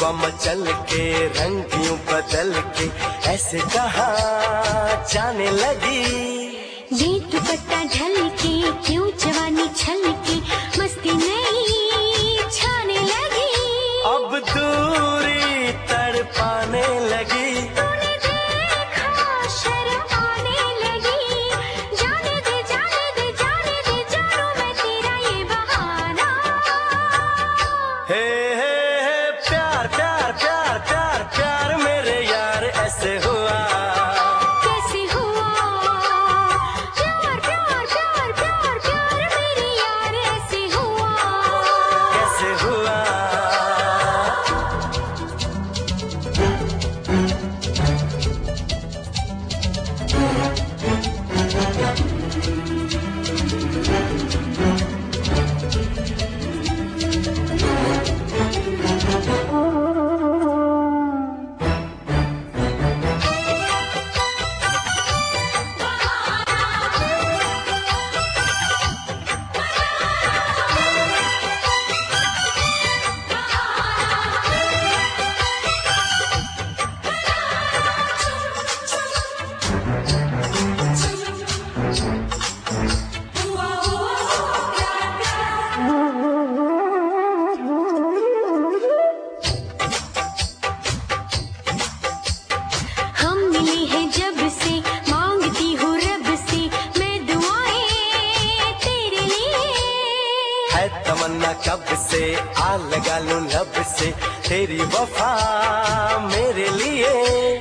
हवा मचल के रंग यूं बदल के ऐसे कहाँ जाने लगी। ये दुपट्टा ढल के क्यों जवानी छल के मस्ती नहीं छाने लगी। अब दूरी तड़पाने लगी। तूने देखा शर्म आने लगी। जाने दे जाने दे जाने दे जानू मैं तेरा ये बहाना। हे प्यार प्यार प्यार प्यार प्यार मेरे यार ऐसे हुआ। कैसे हुआ प्यार प्यार प्यार प्यार प्यार मेरे यार ऐसे हुआ। कैसे हुआ। हम मिले हैं जब से मांगती हूँ रब से मैं दुआएं तेरे लिए। है तमन्ना कब से आ लगा लूं लब से तेरी वफा मेरे लिए।